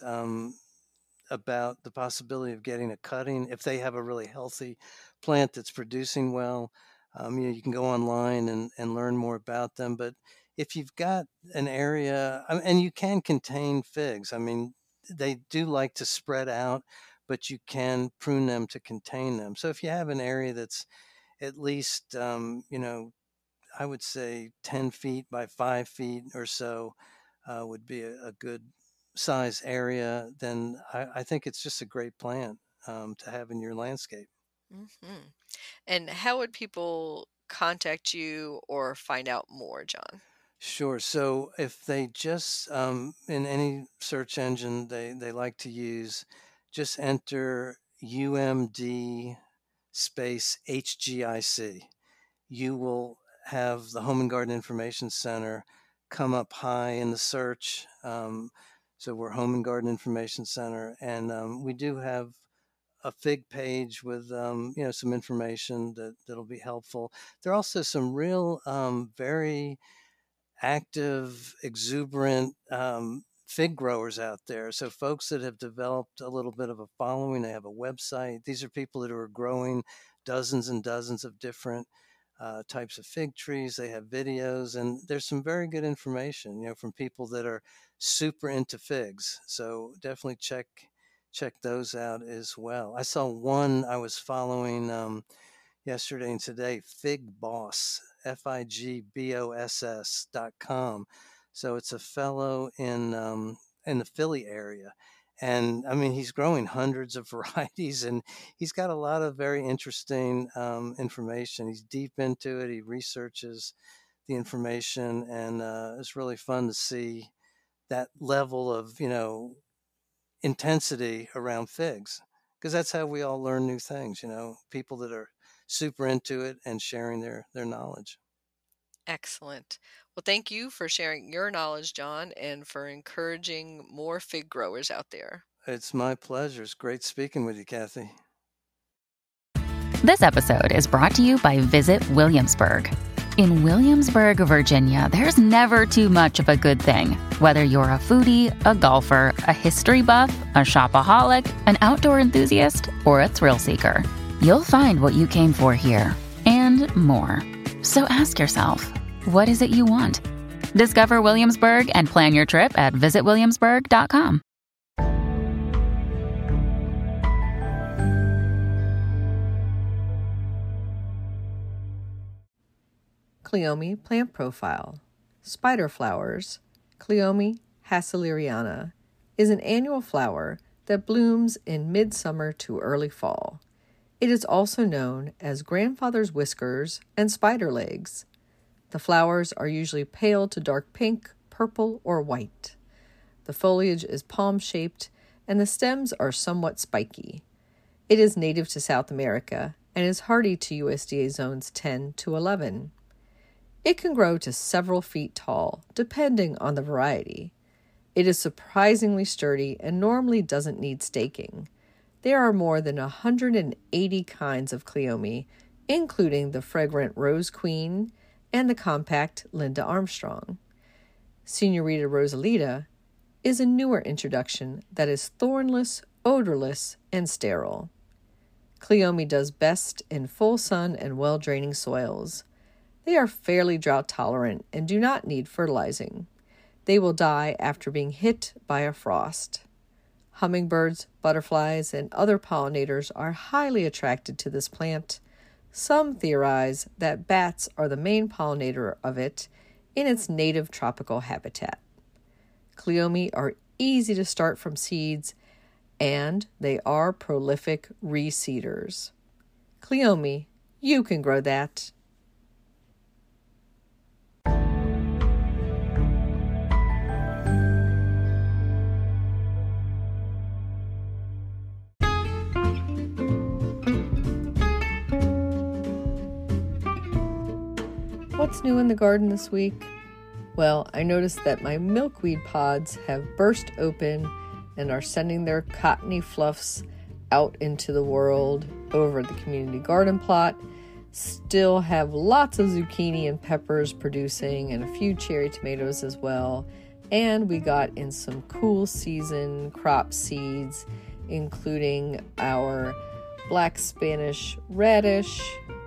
about the possibility of getting a cutting if they have a really healthy plant that's producing well. You can go online and learn more about them. But if you've got an area, and you can contain figs, I mean, they do like to spread out, but you can prune them to contain them. So if you have an area that's at least, I would say 10 feet by 5 feet or so would be a good size area, then I think it's just a great plant to have in your landscape. Hmm. And how would people contact you or find out more, John? Sure. So if they just, in any search engine they like to use, just enter UMD space HGIC. You will have the Home and Garden Information Center come up high in the search. So we're Home and Garden Information Center, and we do have a fig page with some information that'll be helpful. There are also some real very active, exuberant fig growers out there. So folks that have developed a little bit of a following, they have a website. These are people that are growing dozens and dozens of different types of fig trees. They have videos, and there's some very good information, from people that are super into figs. So definitely check those out as well. I saw one I was following yesterday and today, Fig Boss, FIGBOSS.com. So it's a fellow in the Philly area. And I mean, he's growing hundreds of varieties, and he's got a lot of very interesting information. He's deep into it. He researches the information, and it's really fun to see that level of, intensity around figs, because that's how we all learn new things, people that are super into it and sharing their knowledge. Excellent. Well, thank you for sharing your knowledge, John, and for encouraging more fig growers out there. It's my pleasure. It's great speaking with you, Kathy. This episode is brought to you by Visit Williamsburg. In Williamsburg, Virginia, there's never too much of a good thing. Whether you're a foodie, a golfer, a history buff, a shopaholic, an outdoor enthusiast, or a thrill seeker, you'll find what you came for here and more. So ask yourself, what is it you want? Discover Williamsburg and plan your trip at visitwilliamsburg.com. Cleome plant profile. Spider flowers, Cleome hasseleriana, is an annual flower that blooms in midsummer to early fall. It is also known as grandfather's whiskers and spider legs. The flowers are usually pale to dark pink, purple, or white. The foliage is palm-shaped, and the stems are somewhat spiky. It is native to South America and is hardy to USDA zones 10 to 11. It can grow to several feet tall, depending on the variety. It is surprisingly sturdy and normally doesn't need staking. There are more than 180 kinds of Cleome, including the fragrant Rose Queen and the compact Linda Armstrong. Senorita Rosalita is a newer introduction that is thornless, odorless, and sterile. Cleome does best in full sun and well-draining soils. They are fairly drought-tolerant and do not need fertilizing. They will die after being hit by a frost. Hummingbirds, butterflies, and other pollinators are highly attracted to this plant. Some theorize that bats are the main pollinator of it in its native tropical habitat. Cleome are easy to start from seeds, and they are prolific reseeders. Cleome, you can grow that. What's new in the garden this week? Well, I noticed that my milkweed pods have burst open and are sending their cottony fluffs out into the world over the community garden plot. Still have lots of zucchini and peppers producing and a few cherry tomatoes as well. And we got in some cool season crop seeds, including our black Spanish radish,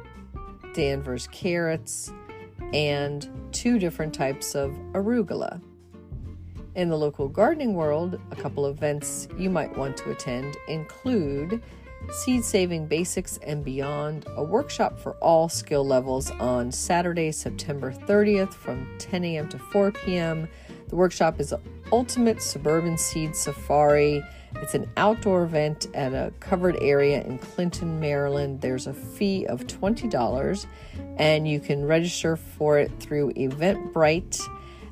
Danvers carrots, and 2 different types of arugula. In the local gardening world, a couple of events you might want to attend include Seed Saving Basics and Beyond, a workshop for all skill levels on Saturday, September 30th from 10 a.m. to 4 p.m. The workshop is the ultimate suburban seed safari. It's an outdoor event at a covered area in Clinton, Maryland. There's a fee of $20, and you can register for it through Eventbrite.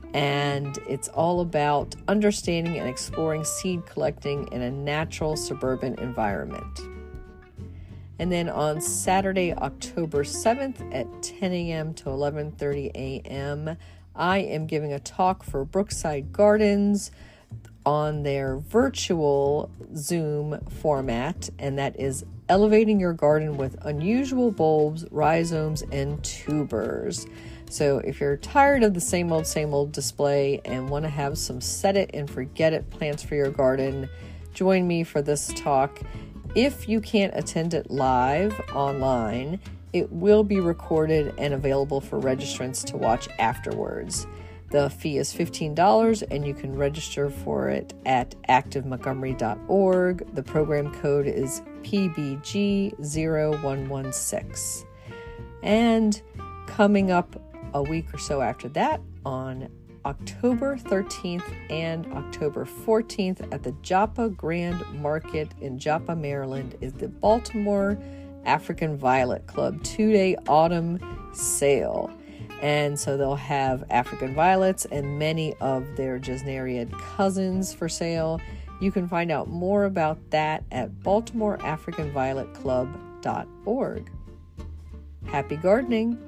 And it's all about understanding and exploring seed collecting in a natural suburban environment. And then on Saturday, October 7th at 10 a.m. to 11:30 a.m., I am giving a talk for Brookside Gardens on their virtual Zoom format, and that is Elevating Your Garden with Unusual Bulbs, Rhizomes, and Tubers. So if you're tired of the same old display and want to have some set it and forget it plants for your garden, join me for this talk. If you can't attend it live online, it will be recorded and available for registrants to watch afterwards. The fee is $15, and you can register for it at activemontgomery.org. The program code is PBG0116. And coming up a week or so after that, on October 13th and October 14th at the Joppa Grand Market in Joppa, Maryland, is the Baltimore African Violet Club 2-day autumn sale. And so they'll have African violets and many of their gesneriid cousins for sale. You can find out more about that at baltimoreafricanvioletclub.org. Happy gardening!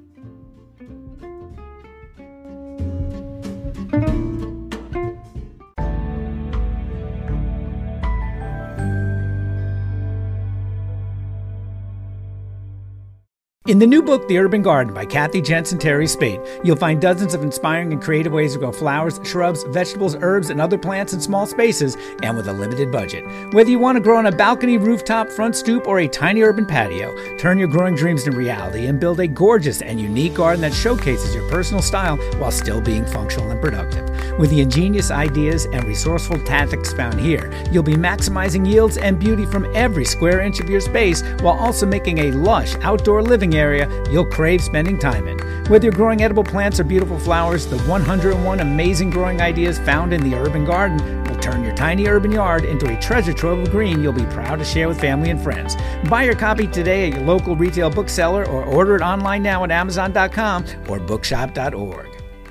In the new book, The Urban Garden by Kathy Jensen Terry Spate, you'll find dozens of inspiring and creative ways to grow flowers, shrubs, vegetables, herbs, and other plants in small spaces and with a limited budget. Whether you want to grow on a balcony, rooftop, front stoop, or a tiny urban patio, turn your growing dreams into reality and build a gorgeous and unique garden that showcases your personal style while still being functional and productive. With the ingenious ideas and resourceful tactics found here, you'll be maximizing yields and beauty from every square inch of your space while also making a lush outdoor living area you'll crave spending time in. Whether you're growing edible plants or beautiful flowers, the 101 amazing growing ideas found in the Urban Garden will turn your tiny urban yard into a treasure trove of green you'll be proud to share with family and friends. Buy your copy today at your local retail bookseller or order it online now at Amazon.com or bookshop.org.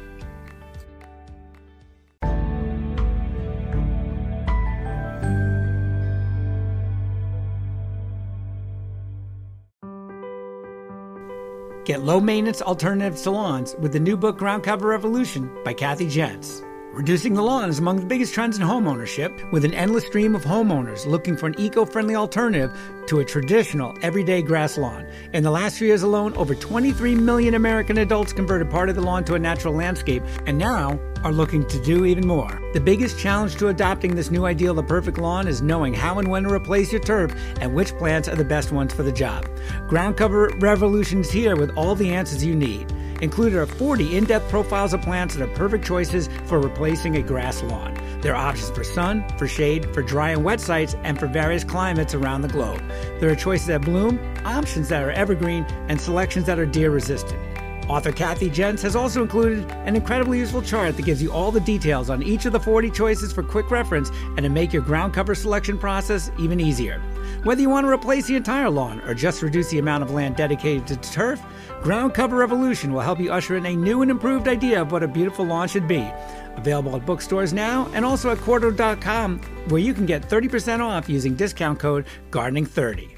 Get low-maintenance alternatives to lawns with the new book Ground Cover Revolution by Kathy Jentz. Reducing the lawn is among the biggest trends in homeownership, with an endless stream of homeowners looking for an eco-friendly alternative to a traditional, everyday grass lawn. In the last 3 years alone, over 23 million American adults converted part of the lawn to a natural landscape, and now are looking to do even more. The biggest challenge to adopting this new ideal of the perfect lawn is knowing how and when to replace your turf and which plants are the best ones for the job. Ground Cover Revolution is here with all the answers you need. Included are 40 in-depth profiles of plants that are perfect choices for replacing a grass lawn. There are options for sun, for shade, for dry and wet sites, and for various climates around the globe. There are choices that bloom, options that are evergreen, and selections that are deer-resistant. Author Kathy Jentz has also included an incredibly useful chart that gives you all the details on each of the 40 choices for quick reference and to make your ground cover selection process even easier. Whether you want to replace the entire lawn or just reduce the amount of land dedicated to turf, Ground Cover Revolution will help you usher in a new and improved idea of what a beautiful lawn should be. Available at bookstores now and also at Quarto.com, where you can get 30% off using discount code Gardening30.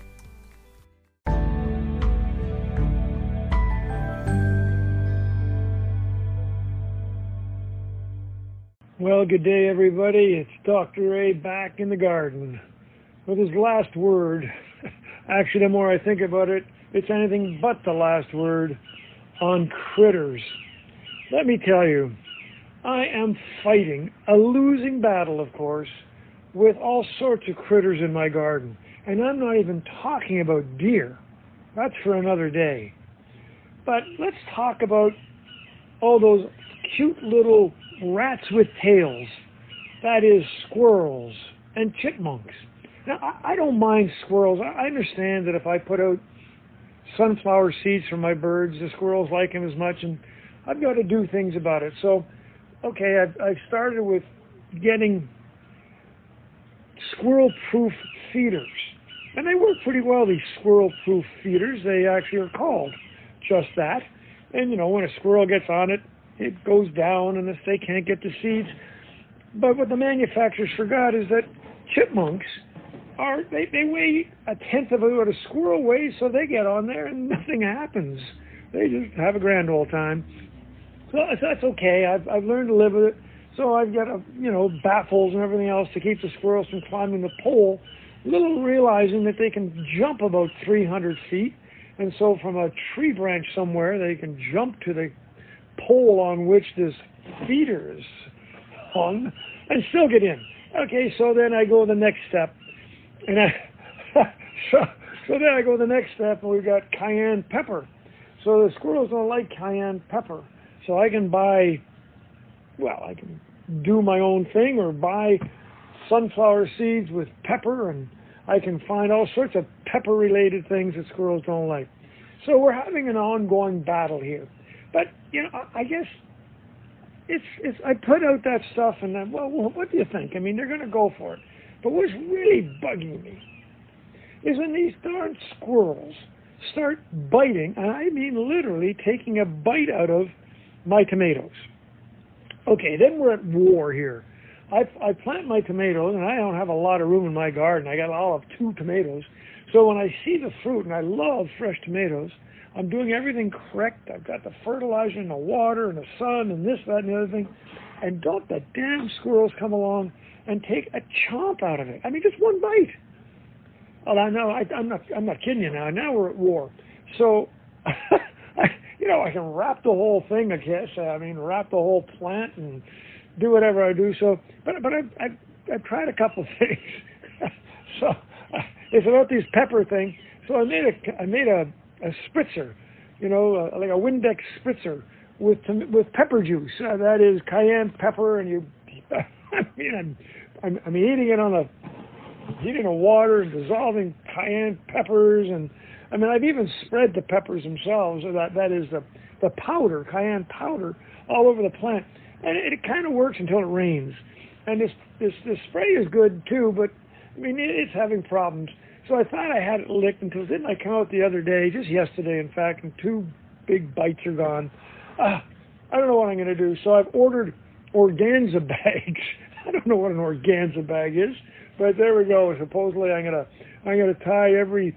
Well, good day, everybody. It's Dr. A back in the garden with his last word. Actually, the more I think about it, it's anything but the last word on critters. Let me tell you, I am fighting a losing battle, of course, with all sorts of critters in my garden. And I'm not even talking about deer. That's for another day. But let's talk about all those cute little rats with tails, that is squirrels and chipmunks. Now, I don't mind squirrels. I understand that if I put out sunflower seeds for my birds, the squirrels like them as much, and I've got to do things about it. So, okay, I've started with getting squirrel-proof feeders. And they work pretty well, these squirrel-proof feeders. They actually are called just that. And, you know, when a squirrel gets on it, it goes down and they can't get the seeds. But what the manufacturers forgot is that chipmunks they weigh a tenth of what a squirrel weighs, so they get on there and nothing happens. They just have a grand old time. So that's okay. I've learned to live with it. So I've got baffles and everything else to keep the squirrels from climbing the pole, little realizing that they can jump about 300 feet. And so from a tree branch somewhere, they can jump to the pole on which this feeder is hung and still get in. Okay, so then I go the next step. And so then I go the next step, and we've got cayenne pepper. So the squirrels don't like cayenne pepper. So I can I can do my own thing or buy sunflower seeds with pepper, and I can find all sorts of pepper-related things that squirrels don't like. So we're having an ongoing battle here. But, I guess it's I put out that stuff, and then, well, what do you think? I mean, they're going to go for it. But what's really bugging me is when these darn squirrels start biting, and I mean literally taking a bite out of my tomatoes. Okay, then we're at war here. I plant my tomatoes, and I don't have a lot of room in my garden. I got all of 2 tomatoes. So when I see the fruit, and I love fresh tomatoes, I'm doing everything correct. I've got the fertilizer and the water and the sun and this, that, and the other thing. And don't the damn squirrels come along and take a chomp out of it. I mean, just one bite. Well, I know, I'm not kidding you now. Now we're at war. So, I can wrap the whole thing, I guess. I mean, wrap the whole plant and do whatever I do. So, but I've tried a couple things. So, it's about this pepper thing. So I made a spritzer, like a Windex spritzer with pepper juice. That is cayenne pepper, and I'm heating it on heating the water and dissolving cayenne peppers, and I mean, I've even spread the peppers themselves, or that is the powder, cayenne powder, all over the plant. And it kind of works until it rains. And this spray is good too, but I mean, it's having problems. So I thought I had it licked until then I come out the other day, just yesterday in fact, and 2 big bites are gone. I don't know what I'm going to do. So I've ordered organza bags. I don't know what an organza bag is, but there we go. Supposedly I'm gonna tie every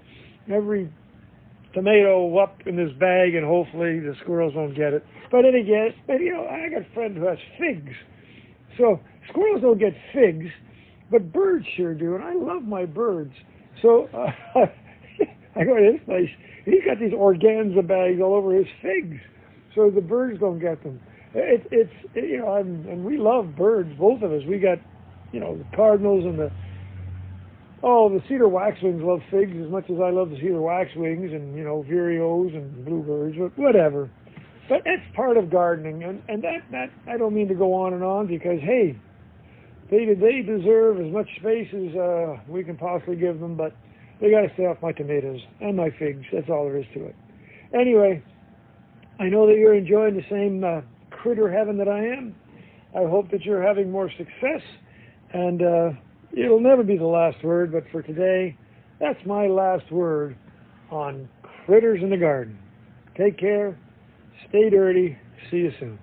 tomato up in this bag, and hopefully the squirrels won't get it. But then again, I got a friend who has figs. So squirrels don't get figs, but birds sure do, and I love my birds. So I go to his place, and he's got these organza bags all over his figs, so the birds don't get them. And we love birds, both of us. We got, the cardinals and the cedar waxwings love figs as much as I love the cedar waxwings and, vireos and bluebirds, but whatever. But it's part of gardening, and that I don't mean to go on and on because, hey, they deserve as much space as we can possibly give them, but they got to stay off my tomatoes and my figs. That's all there is to it. Anyway, I know that you're enjoying the same critter heaven that I am. I hope that you're having more success, and it'll never be the last word, but for today, that's my last word on critters in the garden. Take care. Stay dirty. See you soon.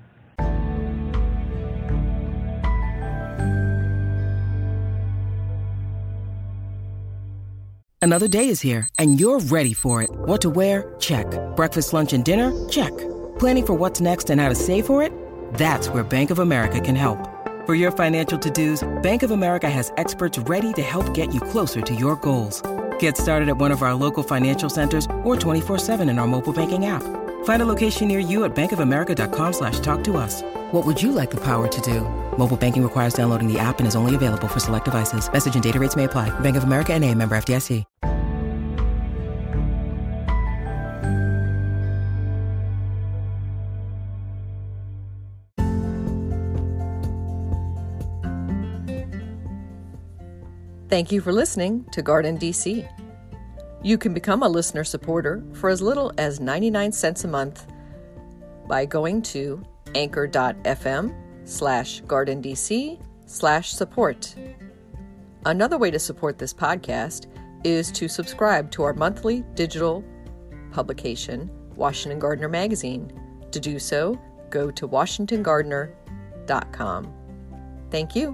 Another day is here, and you're ready for it. What to wear? Check. Breakfast, lunch, and dinner? Check. Planning for what's next and how to save for it? That's where Bank of America can help. For your financial to-dos, Bank of America has experts ready to help get you closer to your goals. Get started at one of our local financial centers or 24/7 in our mobile banking app. Find a location near you at bankofamerica.com/talktous. What would you like the power to do? Mobile banking requires downloading the app and is only available for select devices. Message and data rates may apply. Bank of America NA, member FDIC. Thank you for listening to Garden DC. You can become a listener supporter for as little as 99 cents a month by going to anchor.fm/GardenDC/support. Another way to support this podcast is to subscribe to our monthly digital publication, Washington Gardener Magazine. To do so, go to WashingtonGardener.com. Thank you.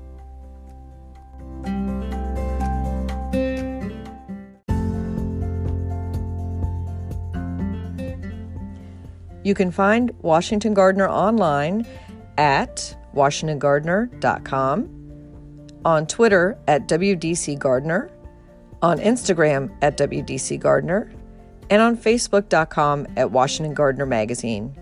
You can find Washington Gardener online at WashingtonGardener.com, on Twitter at WDC Gardener, on Instagram at WDC Gardener, and on Facebook.com at Washington Gardener Magazine.